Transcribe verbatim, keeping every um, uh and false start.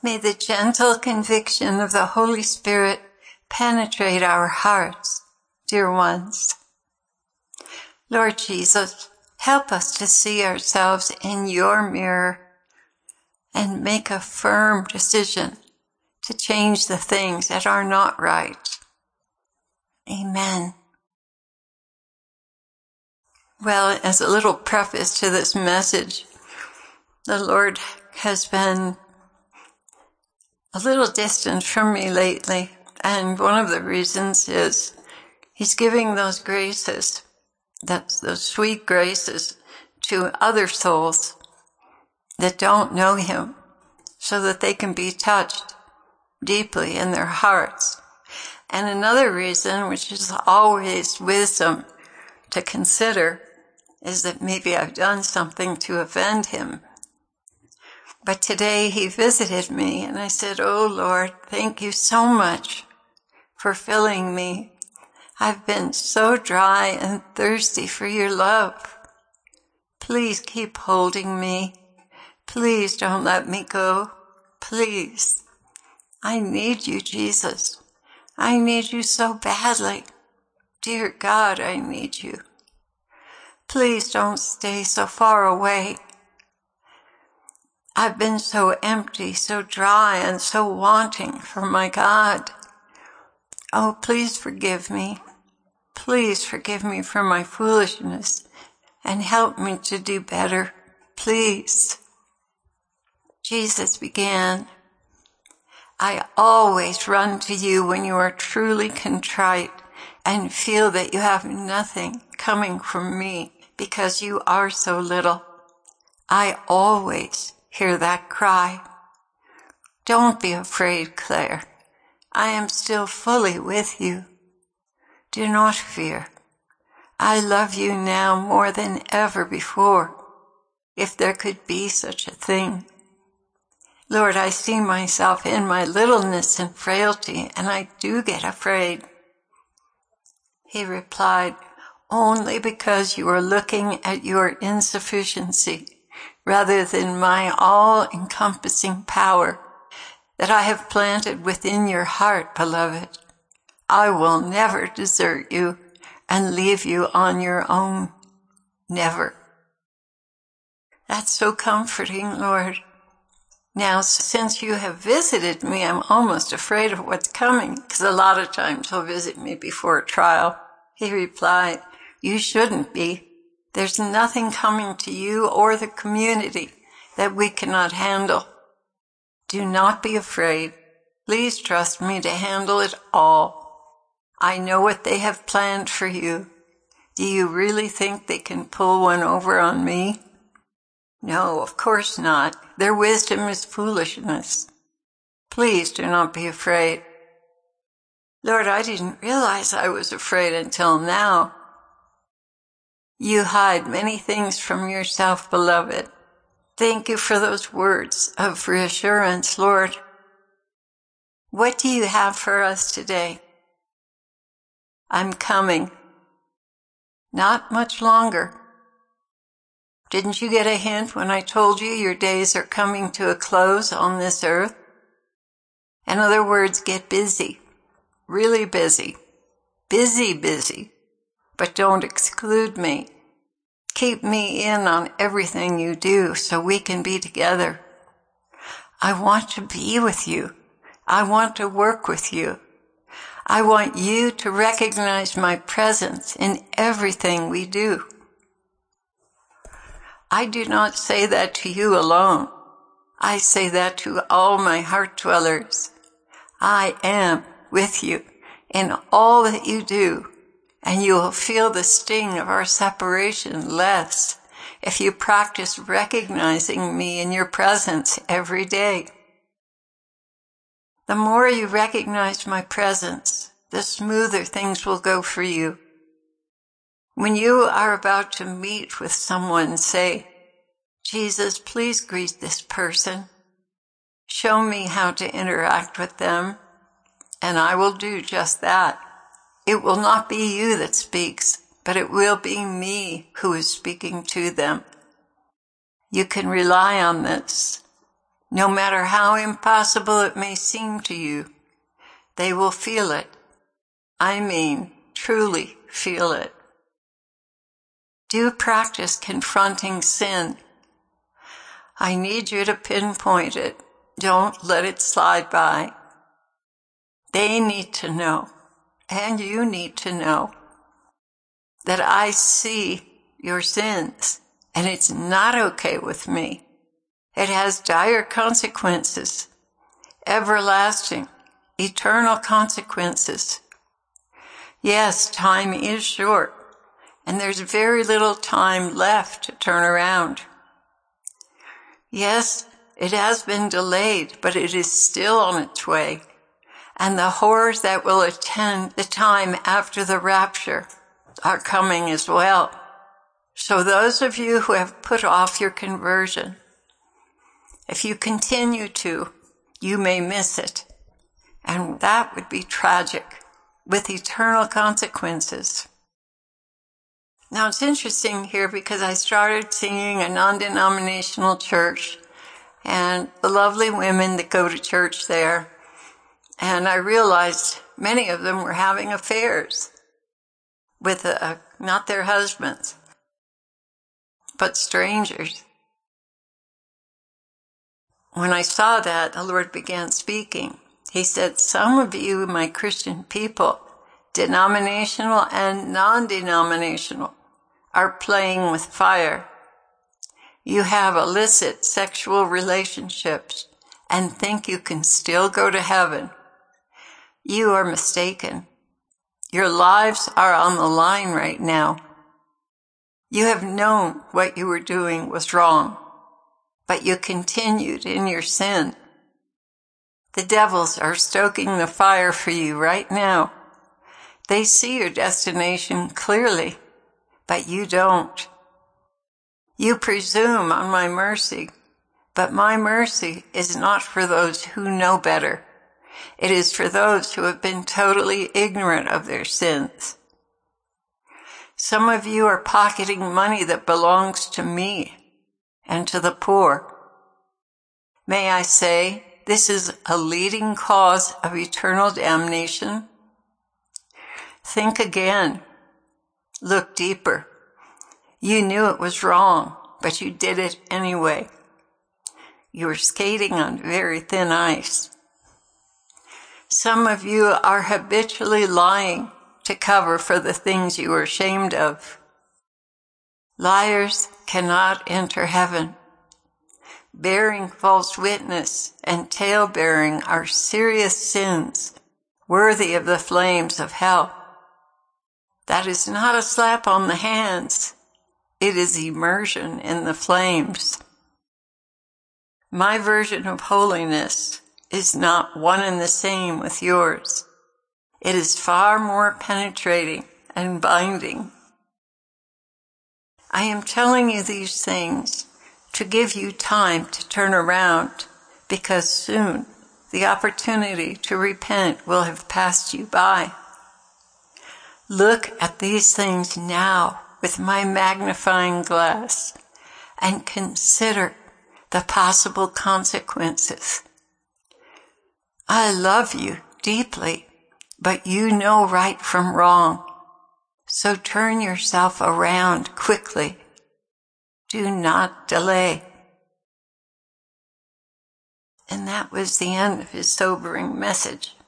May the gentle conviction of the Holy Spirit penetrate our hearts, dear ones. Lord Jesus, help us to see ourselves in your mirror and make a firm decision to change the things that are not right. Amen. Well, as a little preface to this message, the Lord has been a little distant from me lately, and one of the reasons is He's giving those graces, that's those sweet graces, to other souls that don't know Him, so that they can be touched deeply in their hearts. And another reason, which is always wisdom to consider, is that maybe I've done something to offend Him. But today He visited me, and I said, "Oh Lord, thank you so much for filling me. I've been so dry and thirsty for your love. Please keep holding me. Please don't let me go. Please. I need you, Jesus. I need you so badly. Dear God, I need you. Please don't stay so far away. I've been so empty, so dry, and so wanting for my God. Oh, please forgive me. Please forgive me for my foolishness and help me to do better. Please." Jesus began, "I always run to you when you are truly contrite and feel that you have nothing coming from me because you are so little. I always hear that cry. Don't be afraid, Claire. I am still fully with you. Do not fear. I love you now more than ever before, if there could be such a thing. Lord, I see myself in my littleness and frailty, and I do get afraid." He replied, "Only because you are looking at your insufficiency rather than my all-encompassing power that I have planted within your heart, beloved. I will never desert you and leave you on your own. Never." That's so comforting, Lord. Now, since you have visited me, I'm almost afraid of what's coming, because a lot of times He'll visit me before a trial. He replied, "You shouldn't be. There's nothing coming to you or the community that we cannot handle. Do not be afraid. Please trust me to handle it all. I know what they have planned for you. Do you really think they can pull one over on me? No, of course not. Their wisdom is foolishness. Please do not be afraid." Lord, I didn't realize I was afraid until now. You hide many things from yourself, beloved. Thank you for those words of reassurance, Lord. What do you have for us today? I'm coming. Not much longer. Didn't you get a hint when I told you your days are coming to a close on this earth? In other words, get busy. Really busy. Busy, busy. But don't exclude me. Keep me in on everything you do so we can be together. I want to be with you. I want to work with you. I want you to recognize my presence in everything we do. I do not say that to you alone. I say that to all my heart dwellers. I am with you in all that you do, and you will feel the sting of our separation less if you practice recognizing me in your presence every day. The more you recognize my presence, the smoother things will go for you. When you are about to meet with someone, say, "Jesus, please greet this person. Show me how to interact with them," and I will do just that. It will not be you that speaks, but it will be me who is speaking to them. You can rely on this. No matter how impossible it may seem to you, they will feel it. I mean, truly feel it. Do practice confronting sin. I need you to pinpoint it. Don't let it slide by. They need to know, and you need to know, that I see your sins, and it's not okay with me. It has dire consequences, everlasting, eternal consequences. Yes, time is short, and there's very little time left to turn around. Yes, it has been delayed, but it is still on its way, and the horrors that will attend the time after the rapture are coming as well. So those of you who have put off your conversion, if you continue to, you may miss it. And that would be tragic, with eternal consequences. Now it's interesting here because I started singing a non-denominational church and the lovely women that go to church there. And I realized many of them were having affairs with uh, not their husbands, but strangers. When I saw that, the Lord began speaking. He said, some of you, my Christian people, denominational and non-denominational, are playing with fire. You have illicit sexual relationships and think you can still go to heaven. You are mistaken. Your lives are on the line right now. You have known what you were doing was wrong, but you continued in your sin. The devils are stoking the fire for you right now. They see your destination clearly, but you don't. You presume on my mercy, but my mercy is not for those who know better. It is for those who have been totally ignorant of their sins. Some of you are pocketing money that belongs to me and to the poor. May I say, this is a leading cause of eternal damnation. Think again. Look deeper. You knew it was wrong, but you did it anyway. You were skating on very thin ice. Some of you are habitually lying to cover for the things you are ashamed of. Liars cannot enter heaven. Bearing false witness and tale-bearing are serious sins, worthy of the flames of hell. That is not a slap on the hands. It is immersion in the flames. My version of holiness is not one and the same with yours. It is far more penetrating and binding. I am telling you these things to give you time to turn around, because soon the opportunity to repent will have passed you by. Look at these things now with my magnifying glass and consider the possible consequences. I love you deeply, but you know right from wrong. So turn yourself around quickly. Do not delay. And that was the end of his sobering message.